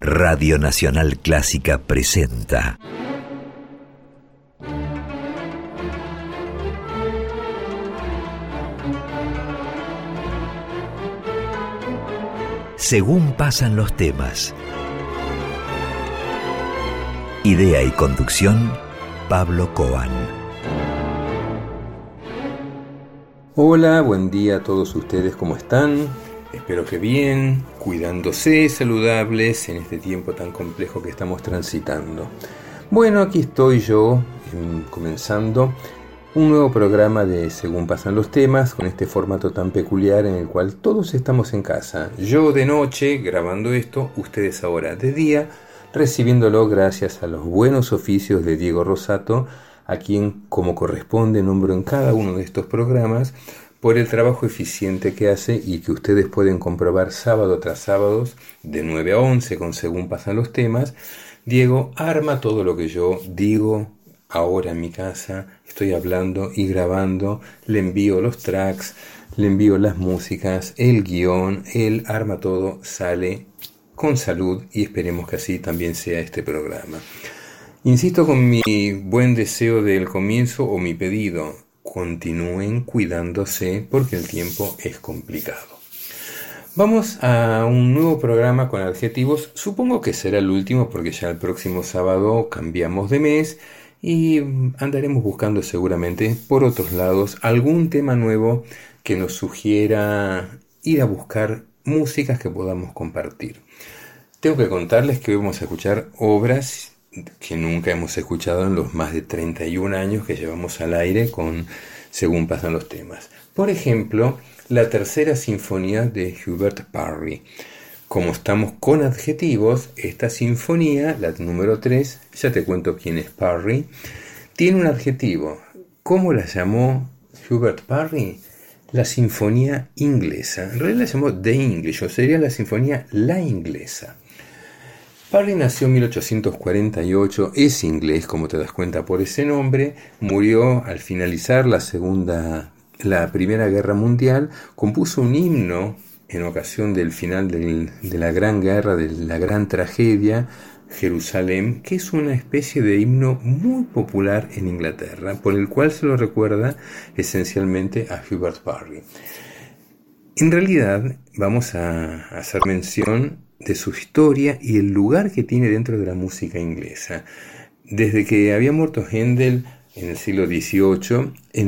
Radio Nacional Clásica presenta Según pasan los temas. Idea y conducción, Pablo Coan. Hola, buen día a todos ustedes, ¿cómo están? Espero que bien, cuidándose, saludables en este tiempo tan complejo que estamos transitando. Bueno, aquí estoy yo, comenzando un nuevo programa de Según pasan los temas, con este formato tan peculiar en el cual todos estamos en casa. Yo de noche, grabando esto, ustedes ahora de día, recibiéndolo gracias a los buenos oficios de Diego Rosato, a quien, como corresponde, nombro en cada uno de estos programas, por el trabajo eficiente que hace y que ustedes pueden comprobar sábado tras sábado, de 9 a 11, con Según pasan los temas. Diego arma todo lo que yo digo ahora en mi casa, estoy hablando y grabando, le envío los tracks, le envío las músicas, el guión, él arma todo, sale con salud y esperemos que así también sea este programa. Insisto con mi buen deseo del comienzo o mi pedido: continúen cuidándose porque el tiempo es complicado. Vamos a un nuevo programa con adjetivos. Supongo que será el último porque ya el próximo sábado cambiamos de mes y andaremos buscando seguramente por otros lados algún tema nuevo que nos sugiera ir a buscar músicas que podamos compartir. Tengo que contarles que hoy vamos a escuchar obras que nunca hemos escuchado en los más de 31 años que llevamos al aire con Según pasan los temas. Por ejemplo, la tercera sinfonía de Hubert Parry. Como estamos con adjetivos, esta sinfonía, la número 3, ya te cuento quién es Parry, tiene un adjetivo. ¿Cómo la llamó Hubert Parry? La sinfonía inglesa. En realidad la llamó The English, o sería la sinfonía la inglesa. Parry nació en 1848, es inglés, como te das cuenta por ese nombre, murió al finalizar la Primera Guerra Mundial, compuso un himno en ocasión del final de la Gran Guerra, de la Gran Tragedia, Jerusalén, que es una especie de himno muy popular en Inglaterra, por el cual se lo recuerda esencialmente a Hubert Parry. En realidad, vamos a hacer mención de su historia y el lugar que tiene dentro de la música inglesa. Desde que había muerto Händel en el siglo XVIII, en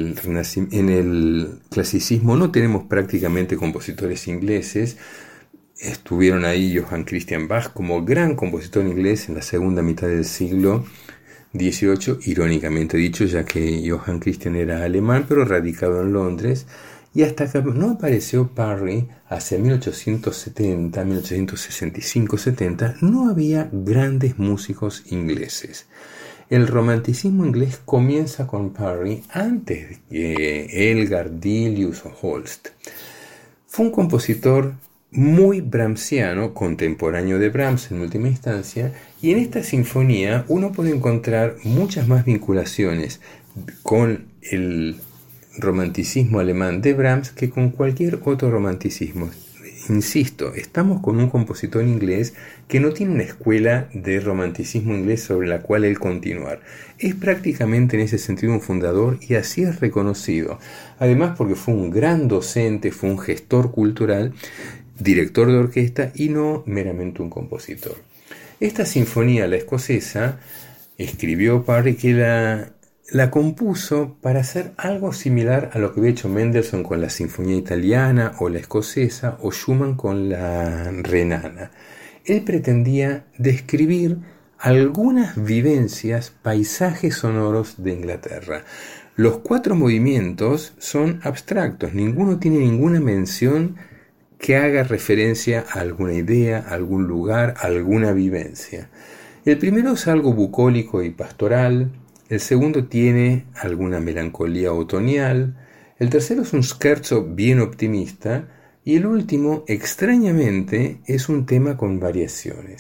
el clasicismo no tenemos prácticamente compositores ingleses. Estuvieron ahí Johann Christian Bach como gran compositor inglés en la segunda mitad del siglo XVIII, irónicamente dicho, ya que Johann Christian era alemán, pero radicado en Londres. Y hasta que no apareció Parry, hacia 1870, 1865-70, no había grandes músicos ingleses. El romanticismo inglés comienza con Parry antes que Elgar, Delius o Holst. Fue un compositor muy brahmsiano, contemporáneo de Brahms en última instancia, y en esta sinfonía uno puede encontrar muchas más vinculaciones con el romanticismo alemán de Brahms que con cualquier otro romanticismo. Insisto, estamos con un compositor inglés que no tiene una escuela de romanticismo inglés sobre la cual él continuar. Es prácticamente en ese sentido un fundador y así es reconocido. Además porque fue un gran docente, fue un gestor cultural, director de orquesta y no meramente un compositor. Esta sinfonía, la escocesa, escribió Parry que la compuso para hacer algo similar a lo que había hecho Mendelssohn con la Sinfonía Italiana o la Escocesa o Schumann con la Renana. Él pretendía describir algunas vivencias, paisajes sonoros de Inglaterra. Los 4 movimientos son abstractos, ninguno tiene ninguna mención que haga referencia a alguna idea, a algún lugar, a alguna vivencia. El primero es algo bucólico y pastoral. El segundo tiene alguna melancolía otoñal, el tercero es un scherzo bien optimista y el último, extrañamente, es un tema con variaciones.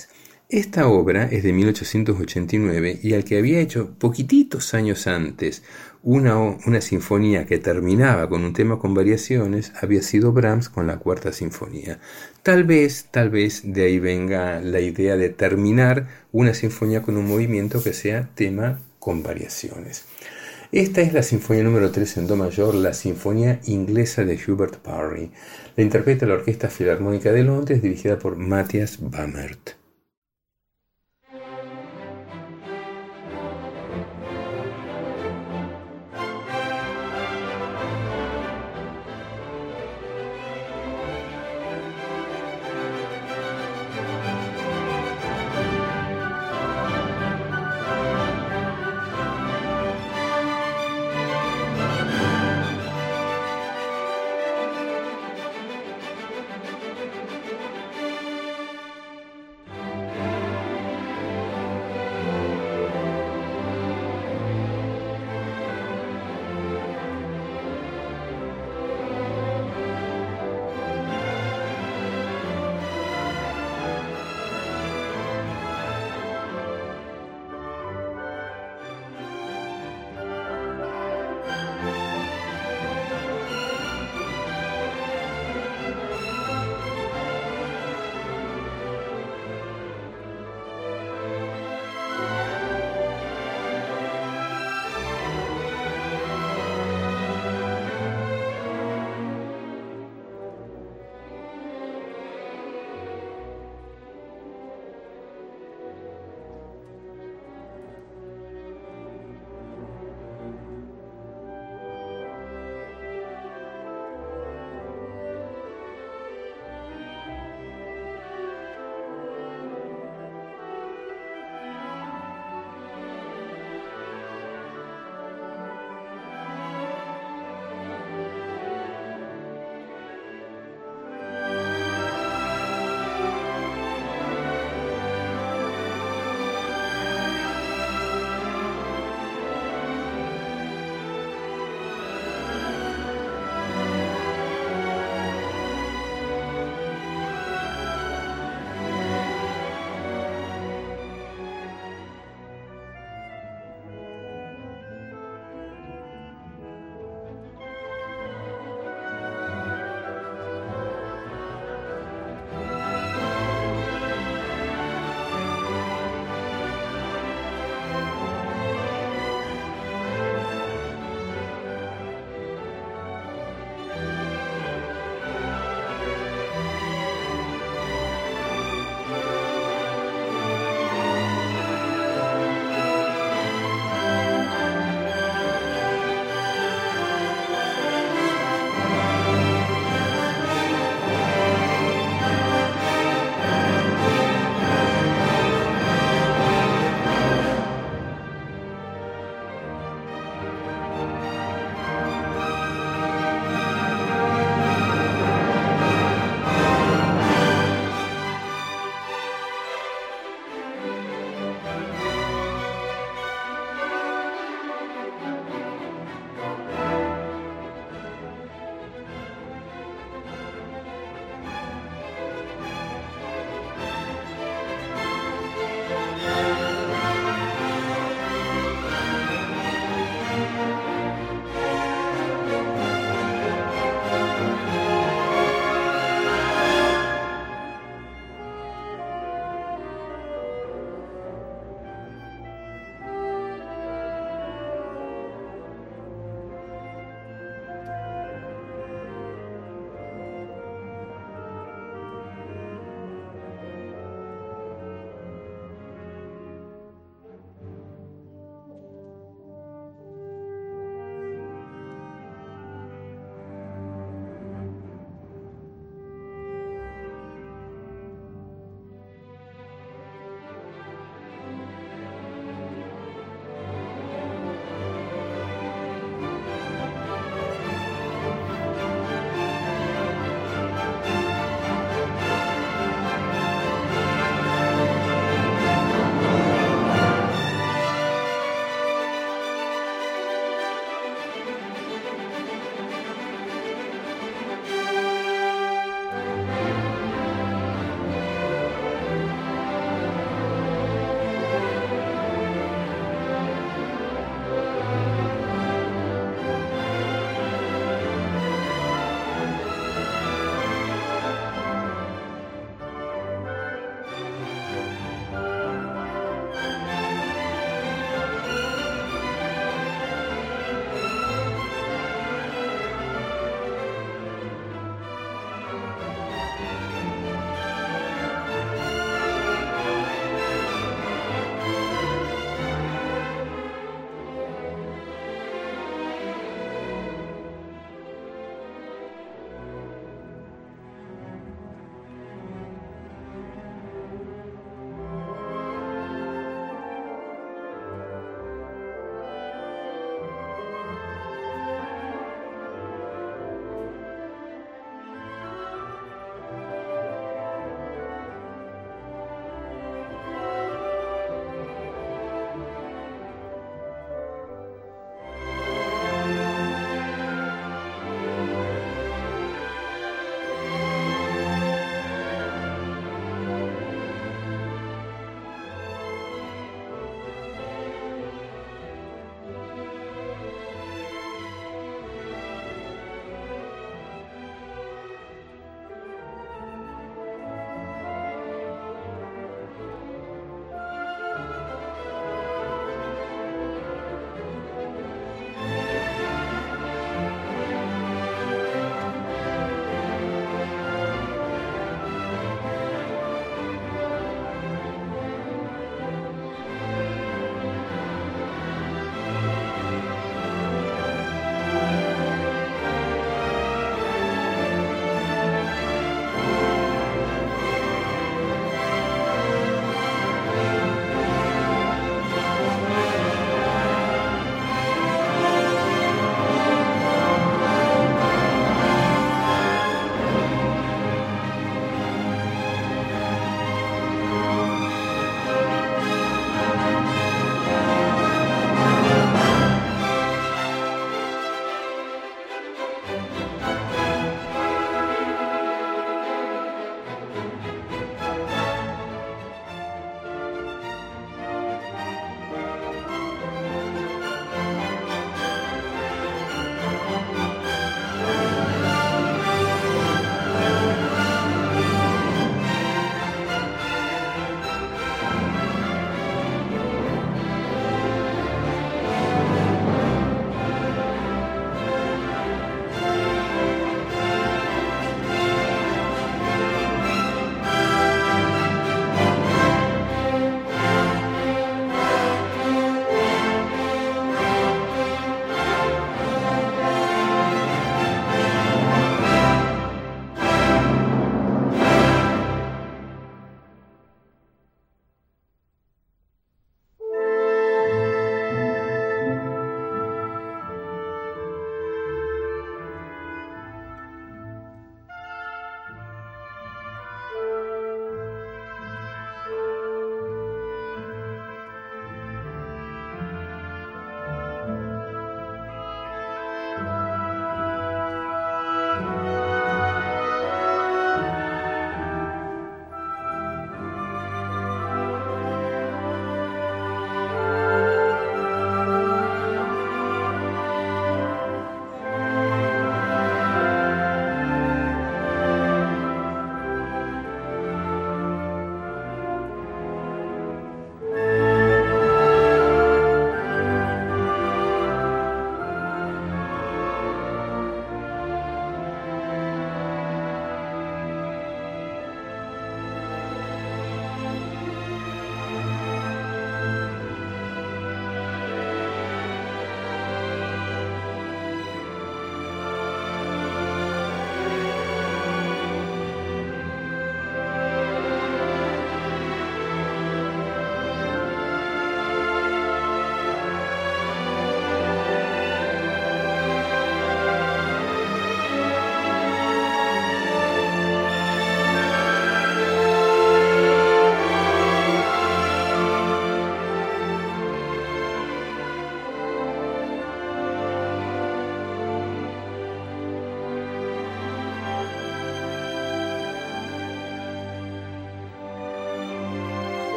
Esta obra es de 1889 y al que había hecho poquititos años antes una sinfonía que terminaba con un tema con variaciones había sido Brahms con la Cuarta Sinfonía. Tal vez de ahí venga la idea de terminar una sinfonía con un movimiento que sea tema con variaciones. Esta es la sinfonía número 3 en do mayor, la sinfonía inglesa de Hubert Parry. La interpreta la Orquesta Filarmónica de Londres dirigida por Matthias Bammert.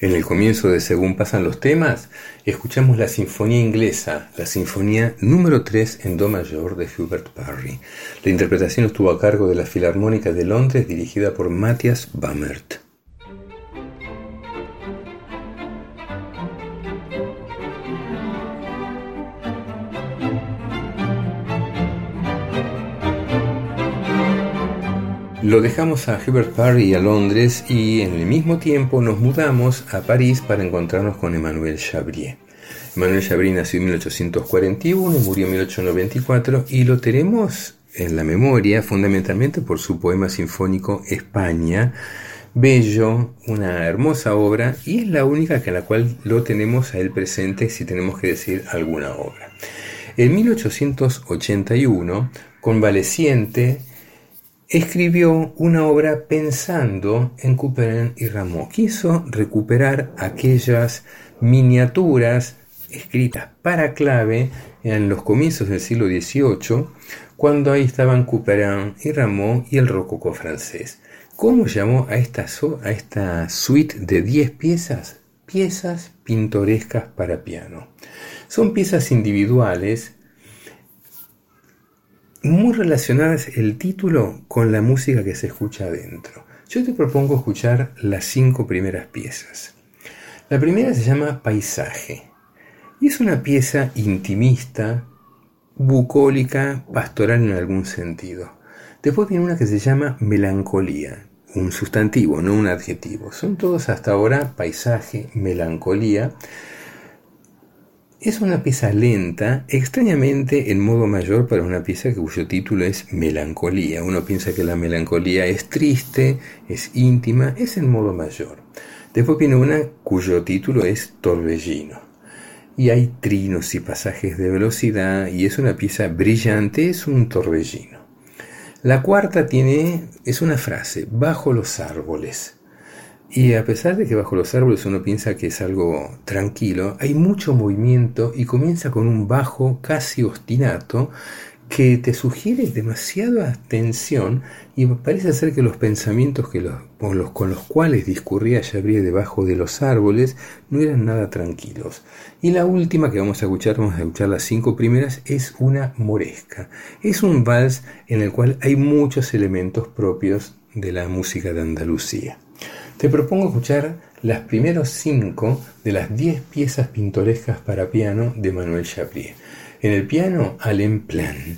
En el comienzo de Según pasan los temas, escuchamos la Sinfonía Inglesa, la Sinfonía número 3 en Do mayor de Hubert Parry. La interpretación estuvo a cargo de la Filarmónica de Londres, dirigida por Matthias Bammert. Lo dejamos a Hubert Parry y a Londres y en el mismo tiempo nos mudamos a París para encontrarnos con Emmanuel Chabrier. Emmanuel Chabrier nació en 1841, murió en 1894 y lo tenemos en la memoria fundamentalmente por su poema sinfónico España, bello, una hermosa obra y es la única que a la cual lo tenemos a él presente si tenemos que decir alguna obra. En 1881, convaleciente, escribió una obra pensando en Couperin y Rameau. Quiso recuperar aquellas miniaturas escritas para clave en los comienzos del siglo XVIII, cuando ahí estaban Couperin y Rameau y el rococó francés. ¿Cómo llamó a esta suite de 10 piezas? Piezas pintorescas para piano. Son piezas individuales muy relacionadas el título con la música que se escucha adentro. Yo te propongo escuchar las 5 primeras piezas. La primera se llama Paisaje y es una pieza intimista, bucólica, pastoral en algún sentido. Después viene una que se llama Melancolía, un sustantivo, no un adjetivo. Son todos hasta ahora paisaje, melancolía. Es una pieza lenta, extrañamente en modo mayor para una pieza cuyo título es Melancolía. Uno piensa que la melancolía es triste, es íntima, es en modo mayor. Después viene una cuyo título es Torbellino. Y hay trinos y pasajes de velocidad y es una pieza brillante, es un torbellino. La cuarta es una frase, bajo los árboles. Y a pesar de que bajo los árboles uno piensa que es algo tranquilo, hay mucho movimiento y comienza con un bajo casi ostinato que te sugiere demasiada tensión y parece ser que los pensamientos con los cuales discurría Chabrier debajo de los árboles no eran nada tranquilos. Y la última que vamos a escuchar las 5 primeras, es una moresca. Es un vals en el cual hay muchos elementos propios de la música de Andalucía. Te propongo escuchar las primeros 5 de las 10 piezas pintorescas para piano de Emmanuel Chabrier. En el piano, Alain Plan.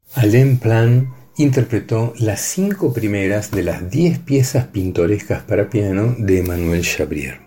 Alain Plan interpretó las 5 primeras de las 10 piezas pintorescas para piano de Emmanuel Chabrier.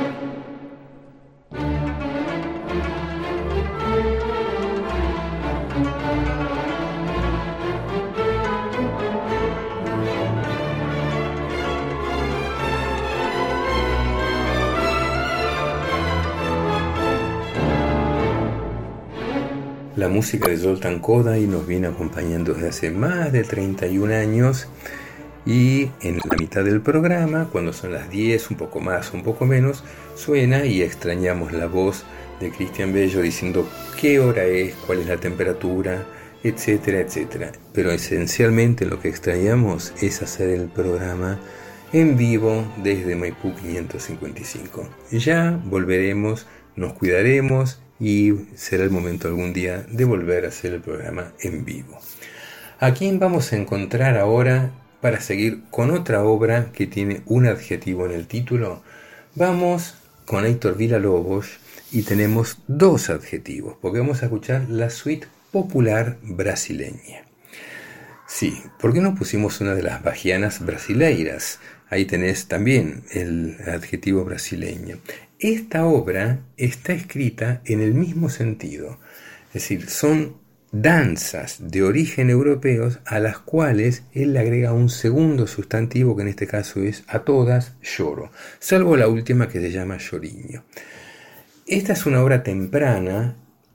La música de Zoltán Kodály nos viene acompañando desde hace más de 31 años y en la mitad del programa, cuando son las 10, un poco más, un poco menos, suena y extrañamos la voz de Cristian Bello diciendo qué hora es, cuál es la temperatura, etcétera, etcétera. Pero esencialmente lo que extrañamos es hacer el programa en vivo desde Maipú 555. Ya volveremos, nos cuidaremos y será el momento algún día de volver a hacer el programa en vivo. ¿A quién vamos a encontrar ahora para seguir con otra obra que tiene un adjetivo en el título? Vamos con Heitor Villa-Lobos y tenemos 2 adjetivos, porque vamos a escuchar la suite popular brasileña. Sí, ¿por qué no pusimos una de las bahianas brasileiras? Ahí tenés también el adjetivo brasileño. Esta obra está escrita en el mismo sentido, es decir, son danzas de origen europeos a las cuales él le agrega un segundo sustantivo que en este caso es a todas lloro, salvo la última que se llama lloriño. Esta es una obra temprana,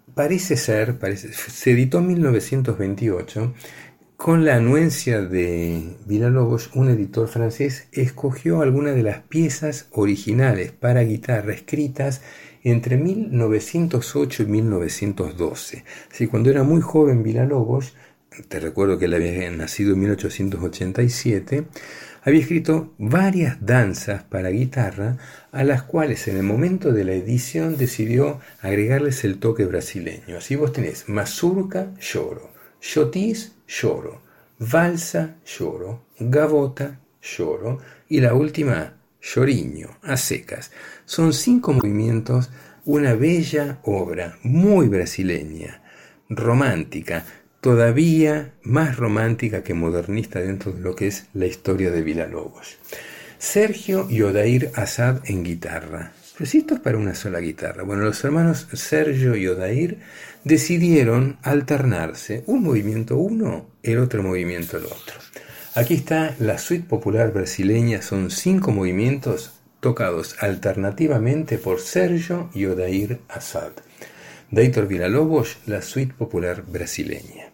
se editó en 1928. Con la anuencia de Villa-Lobos, un editor francés escogió algunas de las piezas originales para guitarra escritas entre 1908 y 1912. Así, cuando era muy joven Villa-Lobos, te recuerdo que él había nacido en 1887, había escrito varias danzas para guitarra a las cuales en el momento de la edición decidió agregarles el toque brasileño. Así vos tenés mazurca, lloro, chotis, lloro, valsa, lloro, gavota, lloro y la última, lloriño, a secas. Son 5 movimientos, una bella obra, muy brasileña, romántica, todavía más romántica que modernista dentro de lo que es la historia de Villa-Lobos. Sergio y Odair Assad en guitarra. Pero si esto es para una sola guitarra. Bueno, los hermanos Sergio y Odair decidieron alternarse, un movimiento uno, el otro movimiento el otro. Aquí está la suite popular brasileña, son 5 movimientos tocados alternativamente por Sergio y Odair Assad. De Heitor Villa-Lobos, la suite popular brasileña.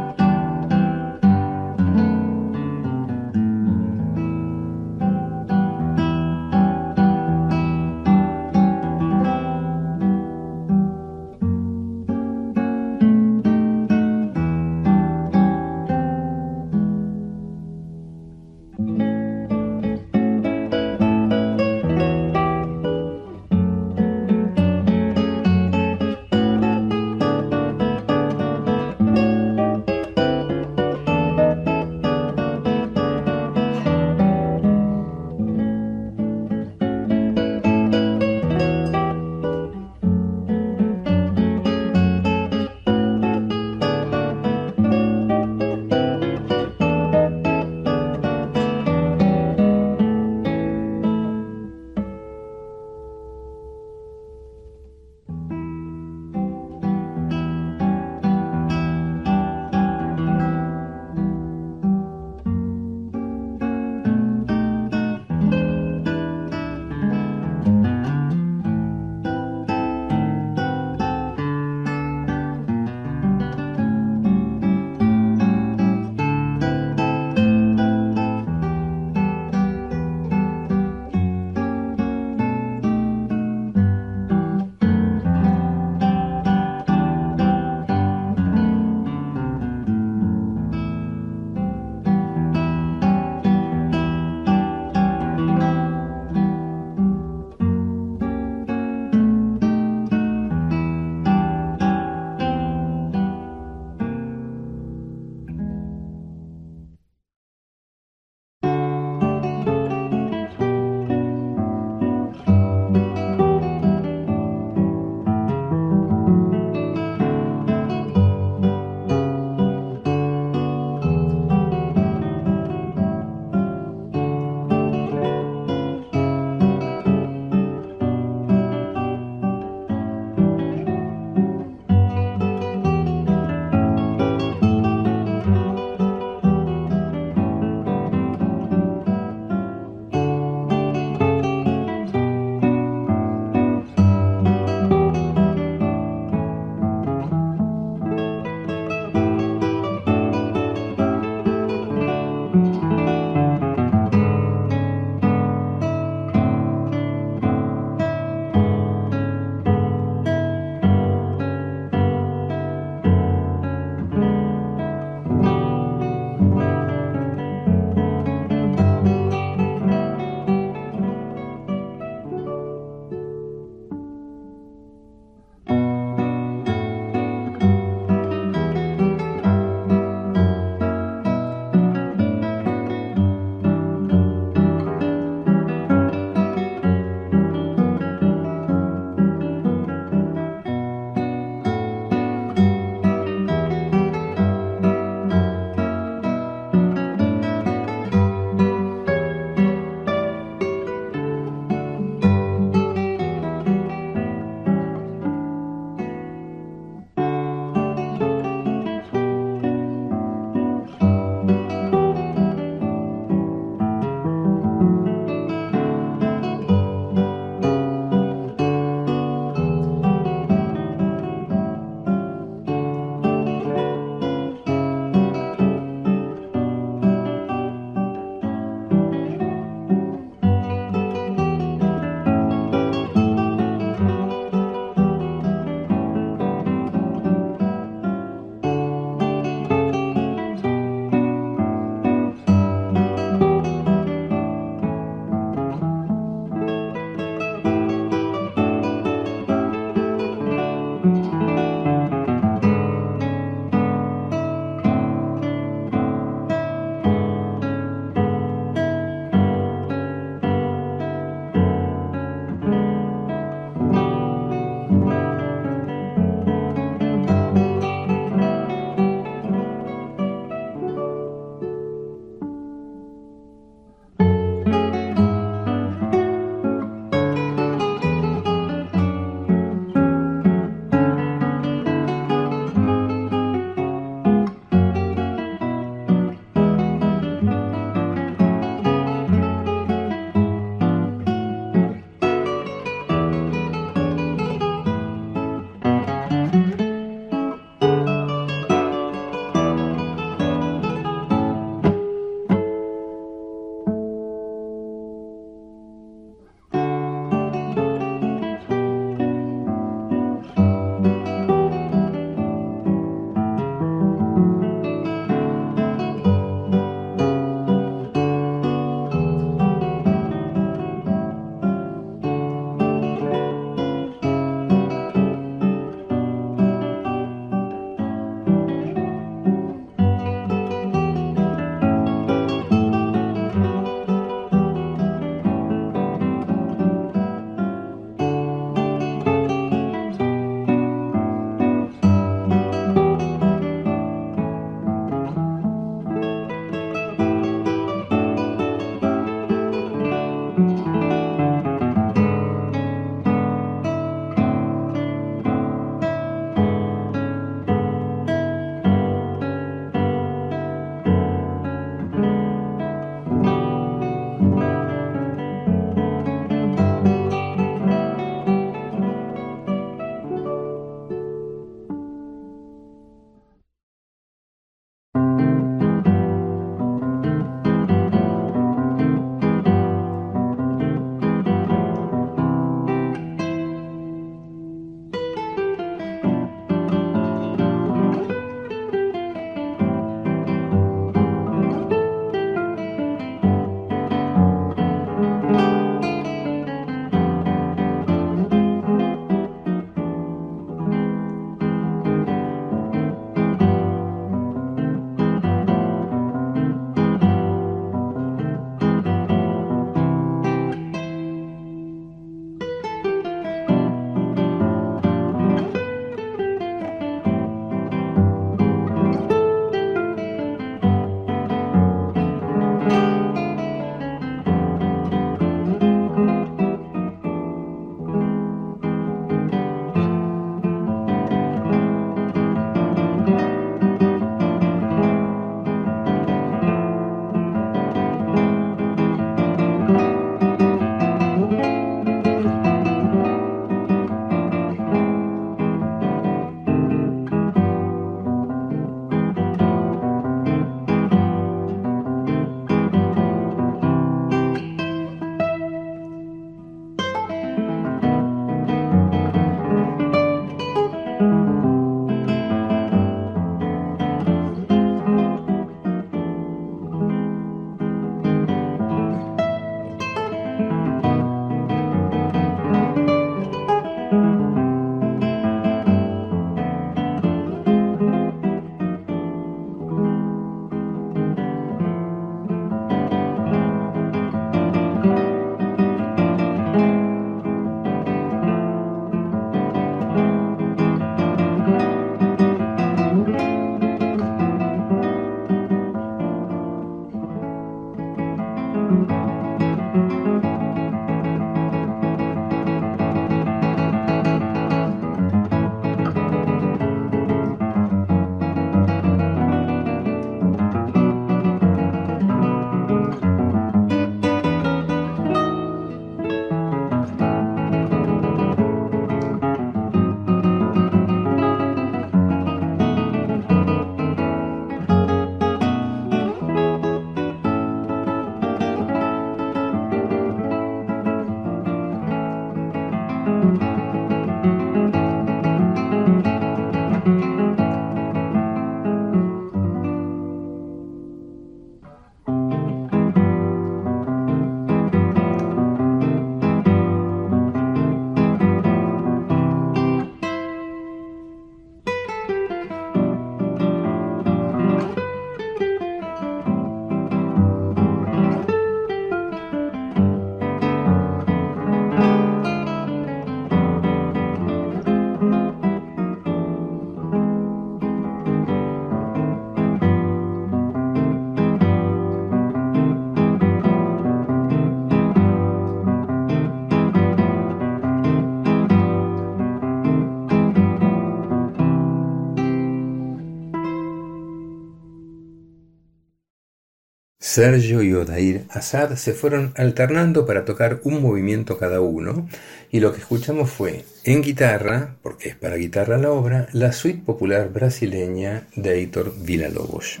Sergio y Odair Assad se fueron alternando para tocar un movimiento cada uno, y lo que escuchamos fue, en guitarra, porque es para guitarra la obra, la suite popular brasileña de Heitor Villa-Lobos.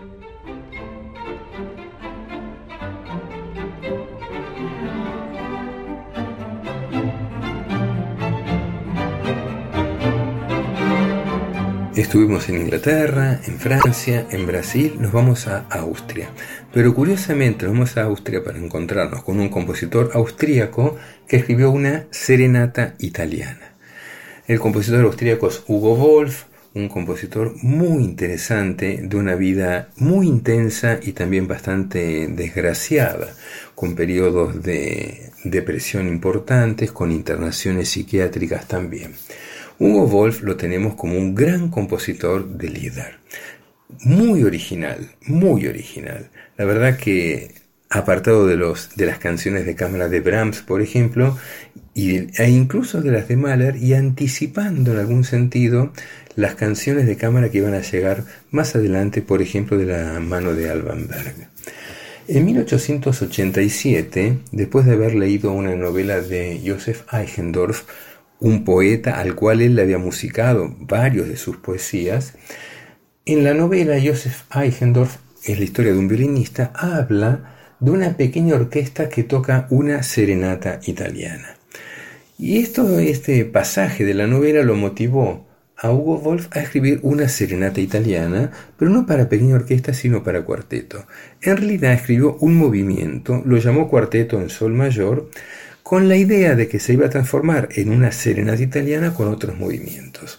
Estuvimos en Inglaterra, en Francia, en Brasil, nos vamos a Austria. Pero curiosamente nos vamos a Austria para encontrarnos con un compositor austríaco que escribió una serenata italiana. El compositor austríaco es Hugo Wolf, un compositor muy interesante, de una vida muy intensa y también bastante desgraciada, con periodos de depresión importantes, con internaciones psiquiátricas también. Hugo Wolf lo tenemos como un gran compositor de Lieder. Muy original, muy original. La verdad que apartado de las canciones de cámara de Brahms, por ejemplo, e incluso de las de Mahler, y anticipando en algún sentido las canciones de cámara que iban a llegar más adelante, por ejemplo, de la mano de Alban Berg. En 1887, después de haber leído una novela de Joseph Eichendorff, un poeta al cual él le había musicado varios de sus poesías, en la novela Joseph Eichendorff, es la historia de un violinista, habla de una pequeña orquesta que toca una serenata italiana. Y este pasaje de la novela lo motivó a Hugo Wolf a escribir una serenata italiana, pero no para pequeña orquesta, sino para cuarteto. En realidad escribió un movimiento, lo llamó Cuarteto en Sol Mayor, con la idea de que se iba a transformar en una serenata italiana con otros movimientos.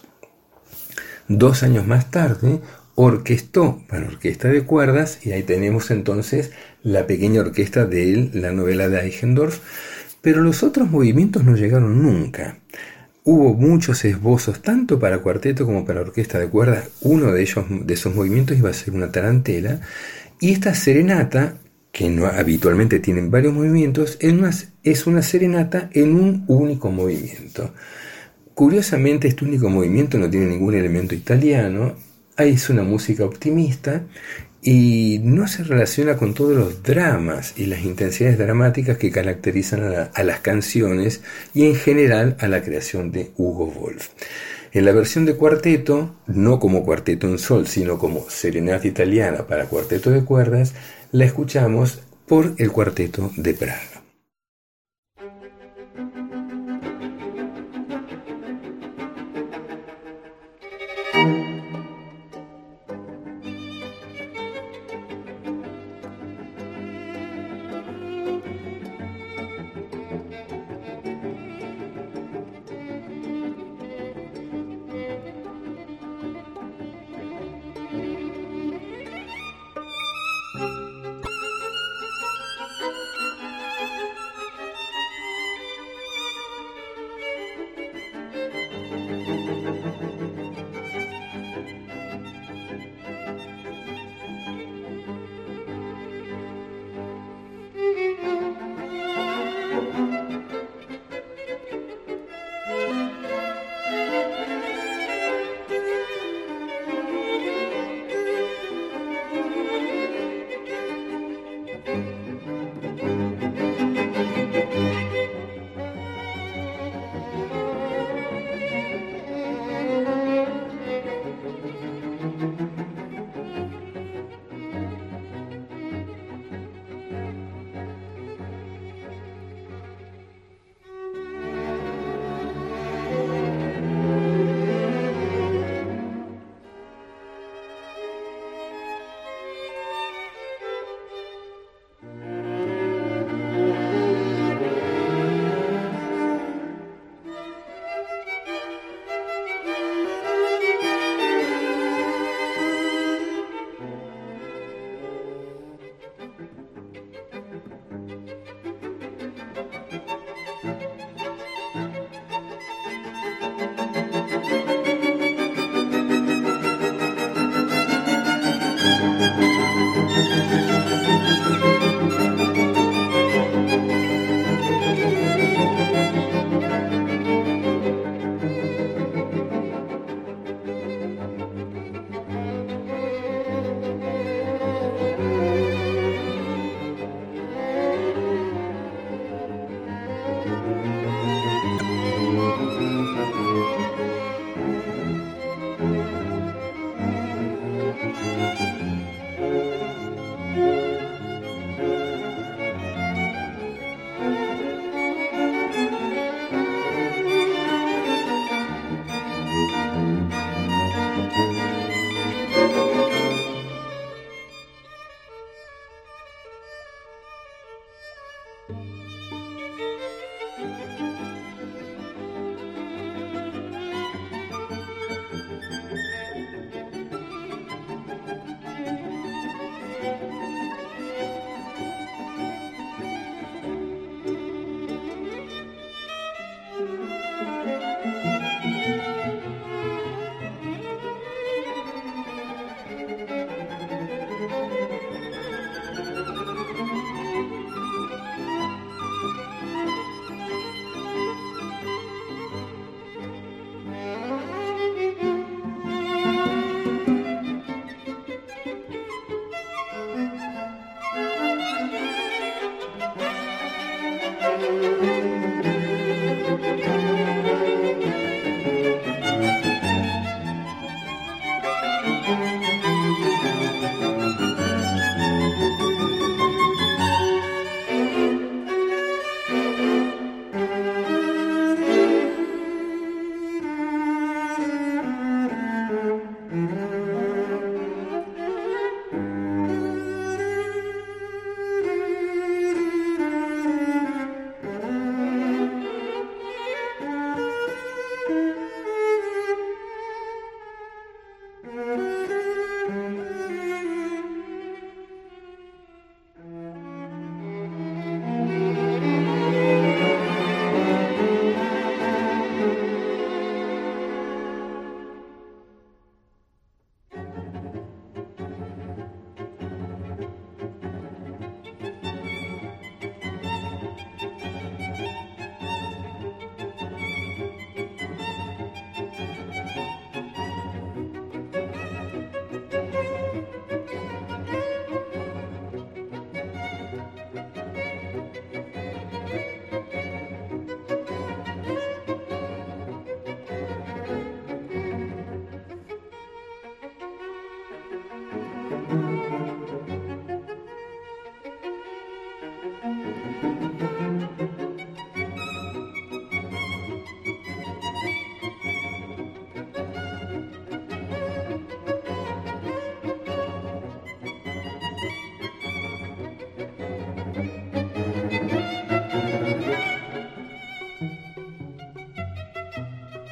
2 años más tarde, orquestó para orquesta de cuerdas, y ahí tenemos entonces la pequeña orquesta de la novela de Eichendorff, pero los otros movimientos no llegaron nunca. Hubo muchos esbozos, tanto para cuarteto como para orquesta de cuerdas. Uno de esos movimientos iba a ser una tarantela, y esta serenata, que no, habitualmente tienen varios movimientos, es una serenata en un único movimiento. Curiosamente, este único movimiento no tiene ningún elemento italiano, es una música optimista y no se relaciona con todos los dramas y las intensidades dramáticas que caracterizan a las canciones y en general a la creación de Hugo Wolf. En la versión de cuarteto, no como cuarteto en sol, sino como serenata italiana para cuarteto de cuerdas, la escuchamos por el Cuarteto de Praga.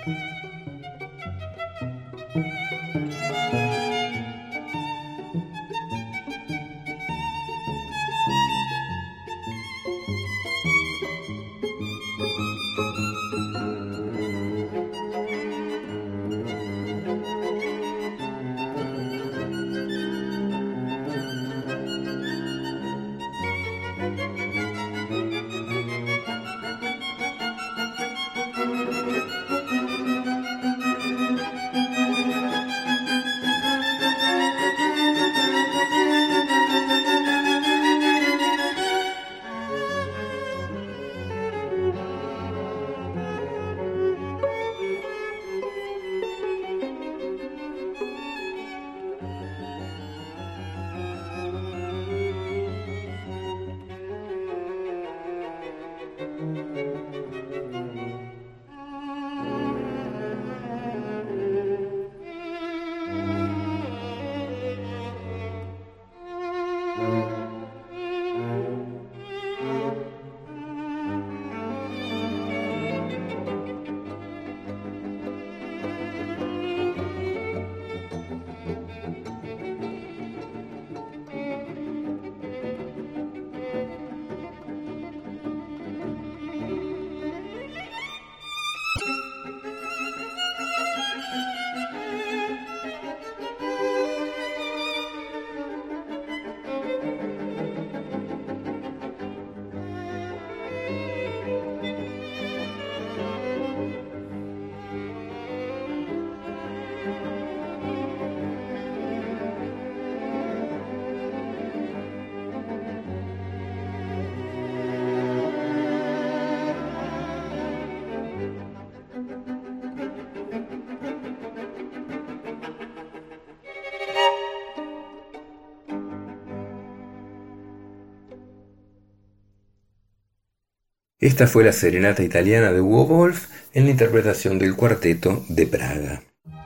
Esta fue la serenata italiana de Hugo Wolf en la interpretación del Cuarteto de Praga.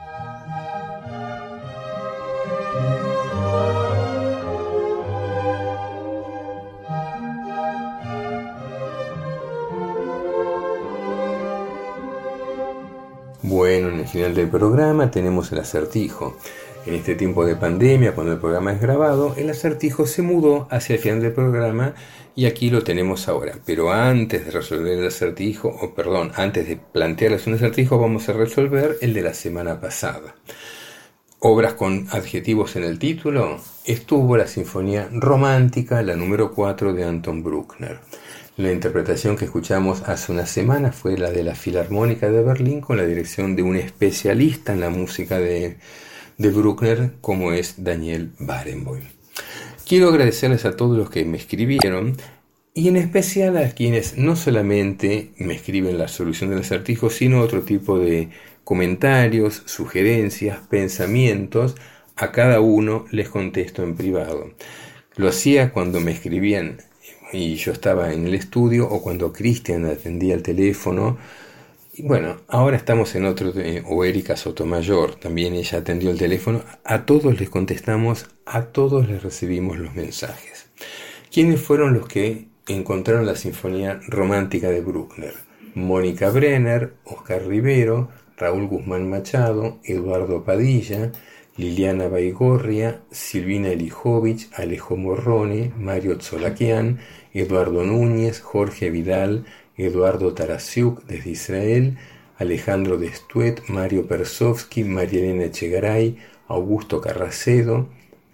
Bueno, en el final del programa tenemos el acertijo. En este tiempo de pandemia, cuando el programa es grabado, el acertijo se mudó hacia el final del programa y aquí lo tenemos ahora. Pero antes de resolver el acertijo, antes de plantearles un acertijo, vamos a resolver el de la semana pasada. Obras con adjetivos en el título, estuvo la Sinfonía Romántica, la número 4 de Anton Bruckner. La interpretación que escuchamos hace una semana fue la de la Filarmónica de Berlín con la dirección de un especialista en la música de Bruckner, como es Daniel Barenboim. Quiero agradecerles a todos los que me escribieron y en especial a quienes no solamente me escriben la solución del acertijo, sino otro tipo de comentarios, sugerencias, pensamientos. A cada uno les contesto en privado. Lo hacía cuando me escribían y yo estaba en el estudio o cuando Cristian atendía el teléfono. Y bueno, ahora estamos en otro, o Erika Sotomayor, también ella atendió el teléfono. A todos les contestamos, a todos les recibimos los mensajes. ¿Quiénes fueron los que encontraron la Sinfonía Romántica de Bruckner? Mónica Brenner, Oscar Rivero, Raúl Guzmán Machado, Eduardo Padilla, Liliana Baigorria, Silvina Elijovich, Alejo Morrone, Mario Tzolakian, Eduardo Núñez, Jorge Vidal, Eduardo Tarasiuk desde Israel, Alejandro Destuet, Mario Persovsky, María Elena Echegaray, Augusto Carracedo,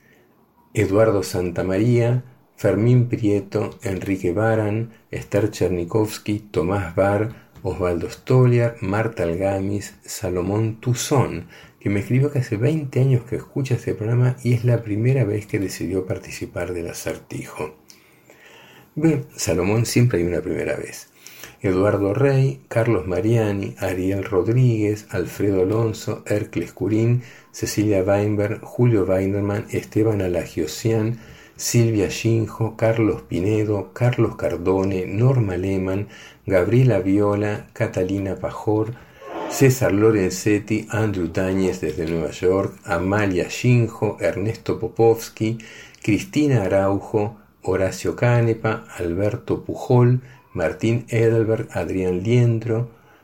Eduardo Santamaría, Fermín Prieto, Enrique Baran, Esther Chernikovsky, Tomás Bar, Osvaldo Stoliar, Marta Algamis, Salomón Tuzón, que me escribió que hace 20 años que escucha este programa y es la primera vez que decidió participar del acertijo. Ve, Salomón, siempre hay una primera vez. Eduardo Rey, Carlos Mariani, Ariel Rodríguez, Alfredo Alonso, Hercles Curín, Cecilia Weinberg, Julio Weinerman, Esteban Alagiosian, Silvia Shinjo, Carlos Pinedo, Carlos Cardone, Norma Lehmann, Gabriela Viola, Catalina Pajor, César Lorenzetti, Andrew Táñez desde Nueva York, Amalia Shinjo, Ernesto Popovsky, Cristina Araujo, Horacio Canepa, Alberto Pujol, Martín Edelberg, Adrián Liendro,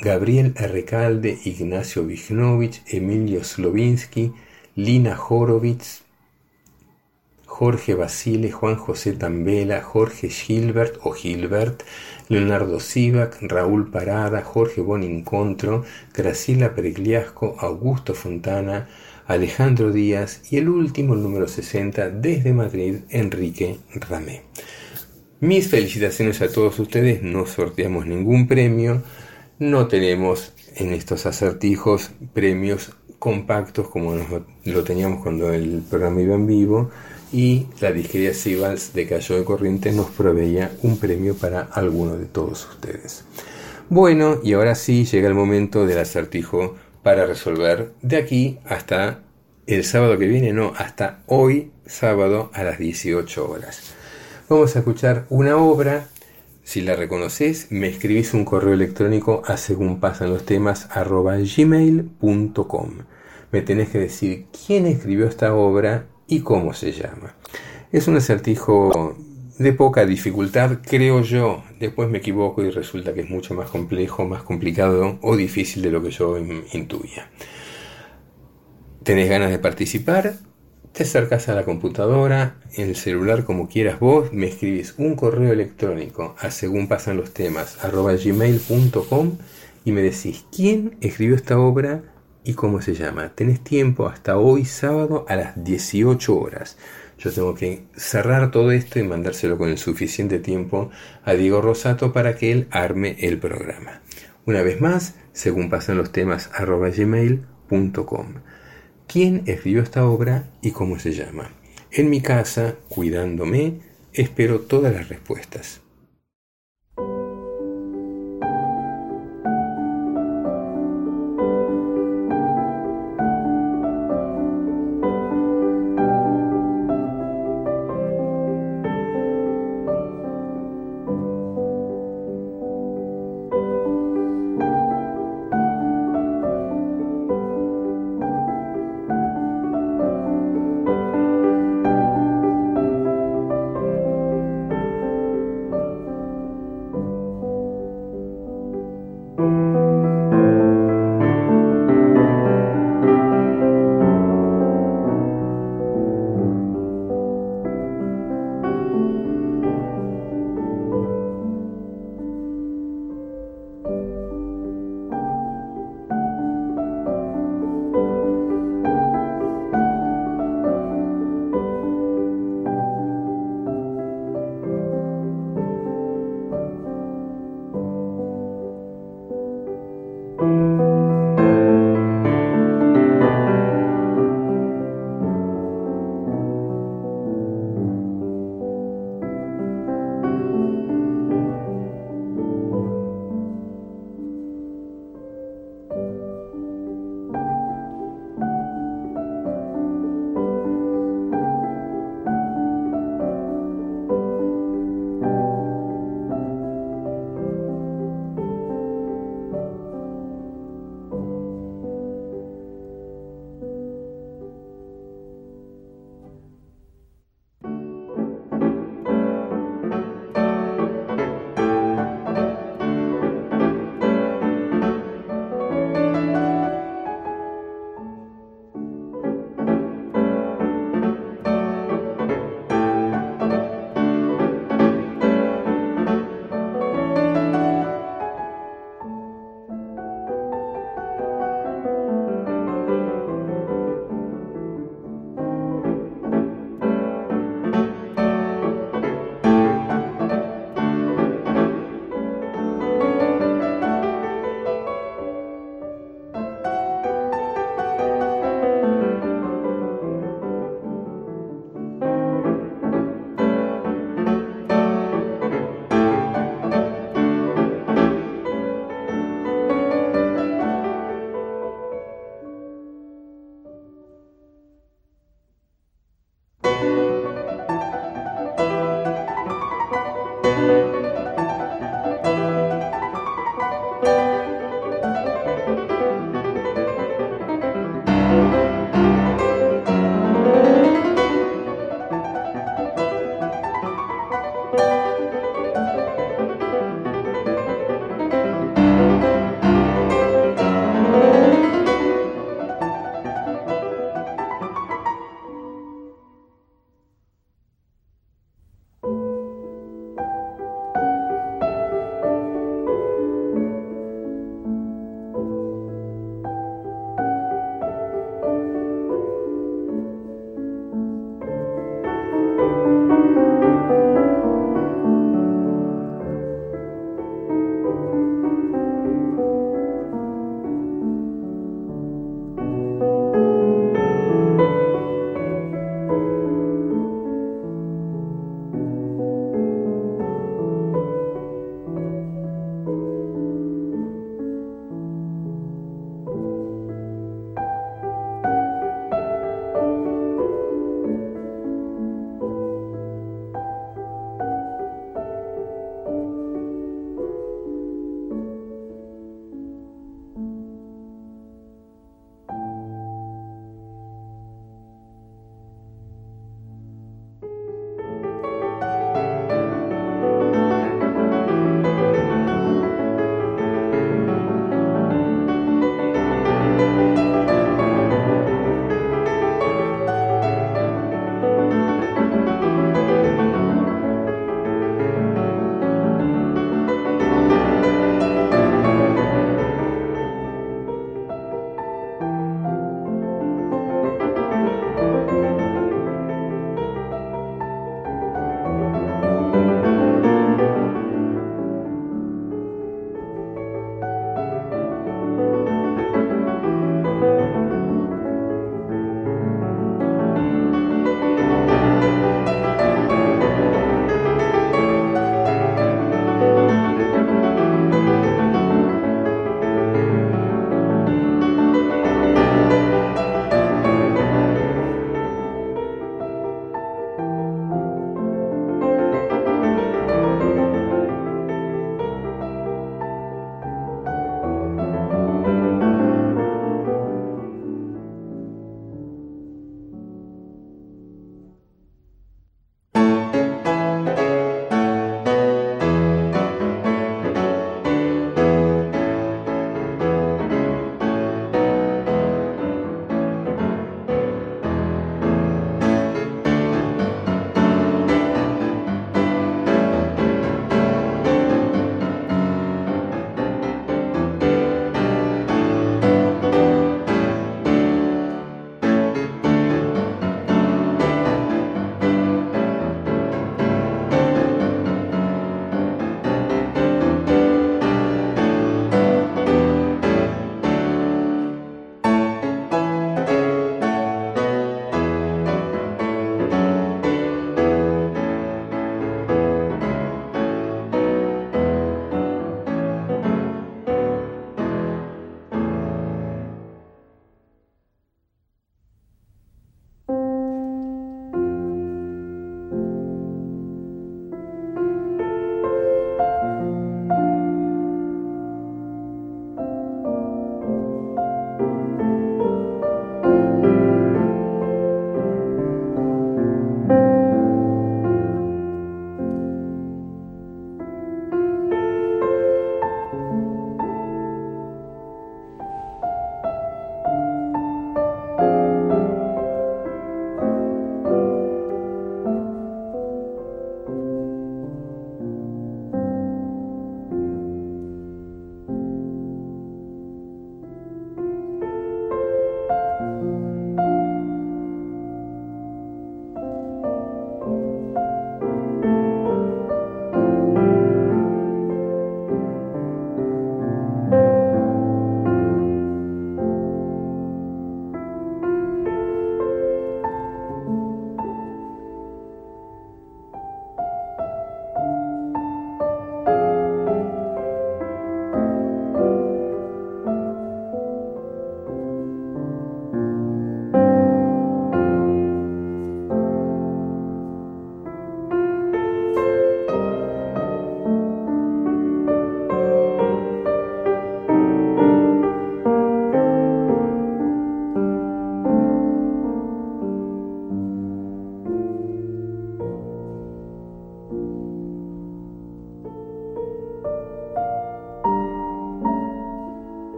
Gabriel Recalde, Ignacio Vignovich, Emilio Slovinsky, Lina Horowitz, Jorge Basile, Juan José Tambela, Jorge Gilbert o Gilbert, Leonardo Sivak, Raúl Parada, Jorge Bonincontro, Graciela Pregliasco, Augusto Fontana, Alejandro Díaz y el último, el número 60, desde Madrid, Enrique Ramé. Mis felicitaciones a todos ustedes. No sorteamos ningún premio, no tenemos en estos acertijos premios compactos como lo teníamos cuando el programa iba en vivo, y la disquería Sibals de Cayo de Corrientes nos proveía un premio para alguno de todos ustedes. Bueno, y ahora sí llega el momento del acertijo para resolver de aquí hasta el sábado que viene, no, hasta hoy sábado a las 18 horas. Vamos a escuchar una obra. Si la reconoces, me escribís un correo electrónico a segunpasanlostemas @gmail.com. Me tenés que decir quién escribió esta obra y cómo se llama. Es un acertijo de poca dificultad, creo yo. Después me equivoco y resulta que es mucho más complejo, más complicado o difícil de lo que yo intuía. ¿Tenés ganas de participar? Te acercás a la computadora, en el celular, como quieras vos, me escribís un correo electrónico a segunpasanlostemas @gmail.com y me decís quién escribió esta obra y cómo se llama. Tenés tiempo hasta hoy sábado a las 18 horas. Yo tengo que cerrar todo esto y mandárselo con el suficiente tiempo a Diego Rosato para que él arme el programa. Una vez más, segunpasanlostemas @gmail.com. ¿Quién escribió esta obra y cómo se llama? En mi casa, cuidándome, espero todas las respuestas.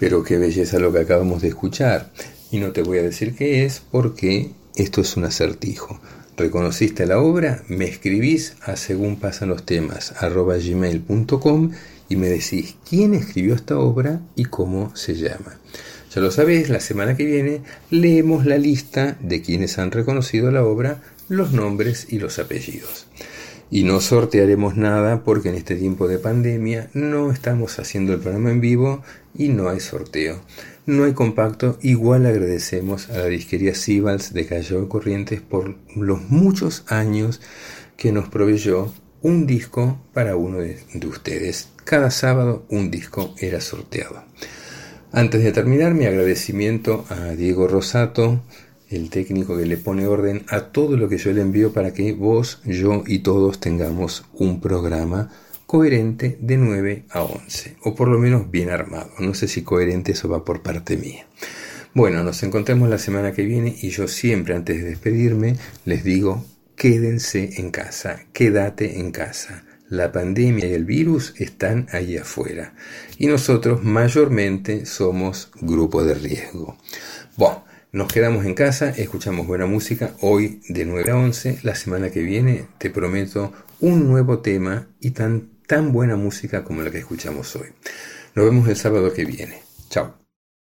Pero qué belleza lo que acabamos de escuchar. Y no te voy a decir qué es porque esto es un acertijo. ¿Reconociste la obra? Me escribís a segunpasanlostemas@gmail.com y me decís quién escribió esta obra y cómo se llama. Ya lo sabés, la semana que viene leemos la lista de quienes han reconocido la obra, los nombres y los apellidos. Y no sortearemos nada porque en este tiempo de pandemia no estamos haciendo el programa en vivo y no hay sorteo. No hay compacto. Igual agradecemos a la disquería Sibals de Callao y Corrientes por los muchos años que nos proveyó un disco para uno de ustedes. Cada sábado un disco era sorteado. Antes de terminar, mi agradecimiento a Diego Rosato, el técnico que le pone orden a todo lo que yo le envío para que vos, yo y todos tengamos un programa coherente de 9 a 11, o por lo menos bien armado. No sé si coherente, eso va por parte mía. Bueno, nos encontramos la semana que viene y yo siempre antes de despedirme les digo, quédense en casa, quédate en casa. La pandemia y el virus están ahí afuera y nosotros mayormente somos grupo de riesgo. Bueno, nos quedamos en casa, escuchamos buena música hoy de 9 a 11. La semana que viene te prometo un nuevo tema y tan buena música como la que escuchamos hoy. Nos vemos el sábado que viene. Chao.